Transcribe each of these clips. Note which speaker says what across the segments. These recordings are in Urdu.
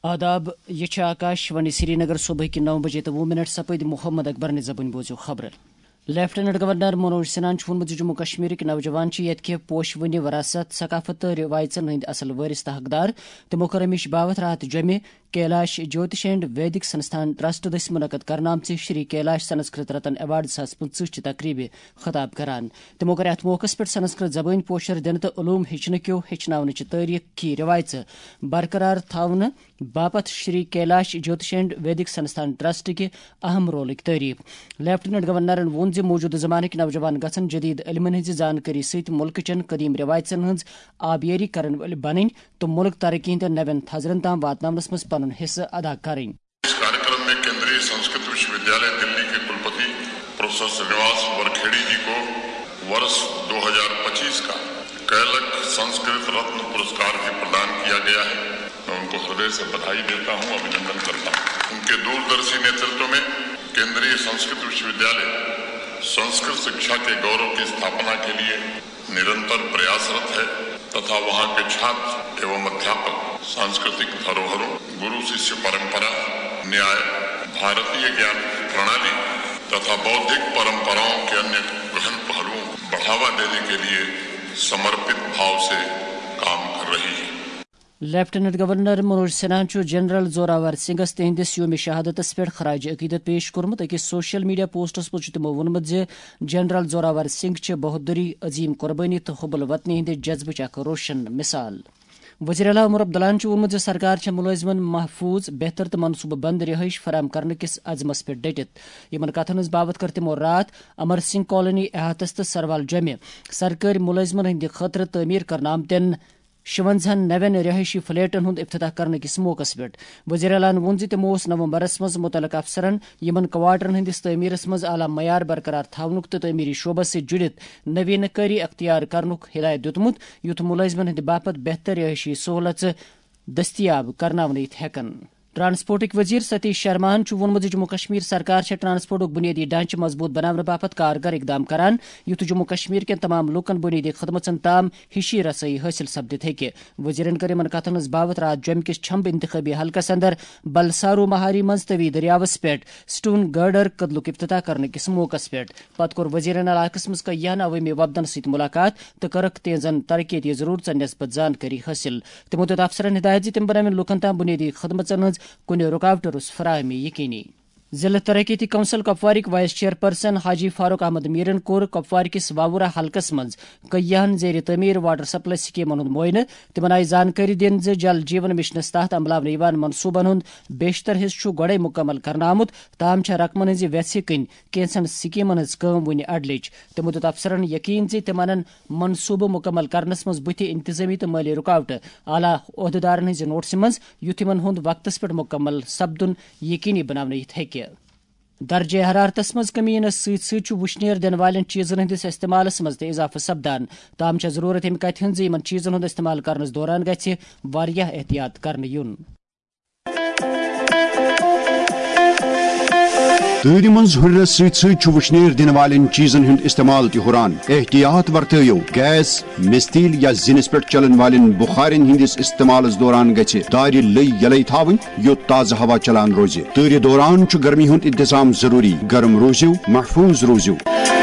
Speaker 1: آداب یہ آکاشوانی سری نگر صبح کی 9 بجے 2 منٹ سپد محمد اکبر نے زبان بوزو خبر لیفٹیننٹ گورنر منوج سنہان وونمت جموں کشمیر نوجوان یتکہ پوشونی وراثت ثقافت تو روایتن ہند اصل وارث تہ حقدار تمو کر امش باوت رات جمع کیلاش جوتش اینڈ ویدک سنستھان ٹرسٹ دس منعقد کرنا شری کیلاش سنسکرت رتن ایوارڈ 2025 چہ تقریب خطاب کران تمو کر ات موقع پہ سنسکرت زبان پوشر دن تو علوم ہچنکیو ہچناونچ تاریخی روایت برقرار تھون باپت شری کیلاش جوتش اینڈ ویدک سنستھان ٹرسٹ کے اہم رولک تعریف لیفٹیننٹ گورنرن وون موجودہ زمانک نوجوان گھن جدید علمن ہز زانکاری ست ملک چن قدیم روایتن ہز آبیاری کرن ول بنن تو ملک ترقی ہند نوین تھزرن تام واتناونس مز پن حصہ ادا کریں.
Speaker 2: اس کارکرم میں کیندری سنسکرت وشو ودیالیہ دلی کے کلپتی پروفیسر سرینواس ورکھیڑی جی کو ورष 2025 کا کیلک سنسکرت رتن پرسکار بھی پردان کیا گیا ہے. میں ان کو ہردے سے بدھائی دیتا ہوں، ابھینندن کرتا ہوں. ان کے دوردرشی نیترتو میں کیندری سنسکرت وشو ودیالیہ سنسکرت شکشا کے گورو کی استھاپنا کے لیے نرنتر پریاسرت ہے تتھا وہاں کے چھاتر ایوم ادھیاپک سانسکرتک دھروہروں، گرو ششیہ پرمپرا، نیائے، بھارتیہ گیان پرنالی تتھا بودھک پرمپراؤں کے انیہ گہن پہلوؤں بڑھاوا دینے کے لیے سمرپت بھاو سے کام کر رہی ہے.
Speaker 1: لیفٹیننٹ گورنر منوج سنہان جنرل زوراور سنگھس تہندس یوم شہادتس پہ خراج عقیدت پیش کورمت. أکس سوشل میڈیا پوسٹس پہ تمو وونمت جنرل زوراور سنگھ بہادری، عظیم قربانی تو حب الوطنی ہند جذبچ اخ روشن مثال. وزیر اعلیٰ عمر عبداللہ وونمت سرکار ملازمن محفوظ، بہتر تو منصوبہ بند رہائش فراہم کرنے کس عزمس پہ ڈٹت. یمن کتن ہز بابت کر تمو رات امر سنگھ کالونی احاطس تو سروال جمع سرکاری ملازمن ہند خاطر تعمیر کرنا آمتن 56 نوین رہائشی فلیٹن ہند افتتاح کرنے کس موقع پہ. وزیر اعلیٰ وون تمو نومبرس مز متعلقہ افسرن یمن کوارٹرن ہندس تعمیرس مز اعلیٰ معیار برقرار تھونک تو تعمیری شعبس سے جڑت نوین کاری اختیار کرنک ہدایت دیتمت یوت ملازمن ہند باپت بہتر رہائشی سہولت دستیاب کرناونت ہیکن. ٹرانسپورٹک وزیر ستیش شرماہن وونمت جموں کشمیر سرکار ٹرانسپورٹک بنیادی ڈھانچہ مضبوط بنانے باپت کارگر اقدام کران یوت جموں کشمیر کن تمام لوکن بنیادی خدمتن تام ہشی رسائی حاصل سپدت ہیکہ. وزیرن کر ان کتن باوت رات جوم کس چھمب انتخابی حلقس اندر بلسارو مہاری مز توی دریاوس پہ سٹون گرڈر قدلک افتتاح کرنے کس موقع پہ. پتہ کور وزیرن علاقس مز کیان عوامی وفدن ست ملاقات تو کرک تہذن ترقیتی ضرورتن نسبت زانکاری حاصل. تمو دت افسرن ہدایت تم بناون لوکن تام بنیادی خدمتن ہز کن رکاوٹس فراہمی یقینی. ضلع ترقیتی کونسل کپوارک وائس چیئرپرسن حاجی فاروق احمد میرن کور کپوار کس واورہ حلقس مز کیان زیر تعمیر واٹر سپلائی سکیمن ہند معائنہ. تمن آئی زانکاری دن جل جیون مشنس تحت عملاونہ یوان منصوبن ہند بیشتر حصہ گوڑے مکمل کرنا آمت تاہم رقمن ہز ویسہ کن کینسن سکیمن ہز کام ون اڈلچ. تمو دت افسرن یقین تمن منصوبہ مکمل کرنس مز بتھ انتظامی تو مالی رکاوٹ اعلیٰ عہدیدارن ہز نوٹس مز یوت ہند وقتس پہ مکمل سپدن یقینی بناونہ ہیکہ. درجہ حرارتس مز کمی ینس ست وشنیر دن والن چیزن ہندس استعمالس مز اضافہ سپدان تاہم ضرورت امہ کتھ ہند ان چیزن ہند استعمال کرنس دوران گژھِ واریاہ احتیاط کرنے یون.
Speaker 3: تۭرِ منٛز ہُرنس سۭتۍ سۭتۍ چھُ وُشنیر دِنہٕ والٮ۪ن چیٖزن ہُنٛد استعمال تہِ ہُران. احتیاط ورتٲیِو. گیس، مستیل یا زِنِس پٮ۪ٹھ چلن والٮ۪ن بُخارٮ۪ن ہٕنٛدِس استعمالس دوران گژھِ دارِ لٔے یلے تھاوٕنۍ یوٚت تازٕ ہوا چلان روزِ. تۭرِ دوران چھُ گرمی ہُنٛد انتظام ضروٗری. گرم روزِو، محفوظ روزِو.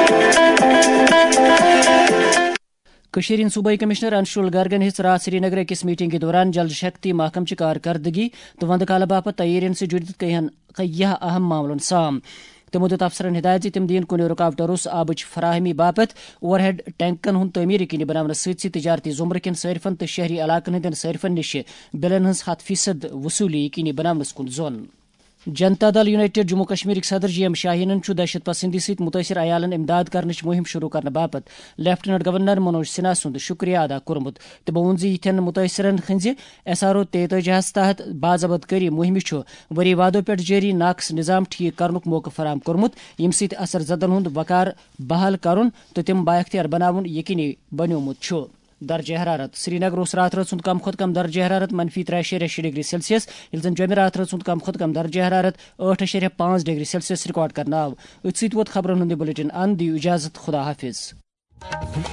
Speaker 1: کشیر صوبائی کمشنر انشول گرگن ہز رات سری نگر کس میٹنگ کے دوران جل شکتی محکم چہ کارکردگی تو وند کالہ باپت تیارین سے جڑت کئی اہم معاملن سام. تمو دت افسرن ہدایت تم دین کن رکاوٹروس آبچ فراہمی باپت اوور ہیڈ ٹینکن ہند تعمیر یقینی بناونس ست تجارتی زمرہ کن صارفن تو شہری علاقن ہندین صارفن نش بلن ہز 100% وصولی یقینی بناونس کن زون. جنتا دل یونائٹڈ جموں کشمیر صدر جی ایم شاہینن دہشت پسندی ست متاثر عیالن امداد کرنچ مہم شروع کرنے باپت لیفٹیننٹ گورنر منوج سنہا سند شکریہ ادا کورمت. تمو وون یتھین متاثرن ہنز SRO 43 تحت باضابط کری مہم وری وادو پہ جاری ناقص نظام ٹھیک کرنک موقع فراہم کورمت یم ست اثر زدن ہند وقار بحال کرن تو تم بااختیار بناون یقینی بنیومت. درجہ حرارت سری نگر رات رات کم کھت کم درجہ حرارت -3.6 ڈگری سیلسیس یل زن جمع رات رات کم کھت کم درجہ حرارت 8.5 ڈگری سیلسیس ریکارڈ کرنا آو. ات ست ووت خبرن ہند بلیٹن ان دیو اجازت. خدا حافظ.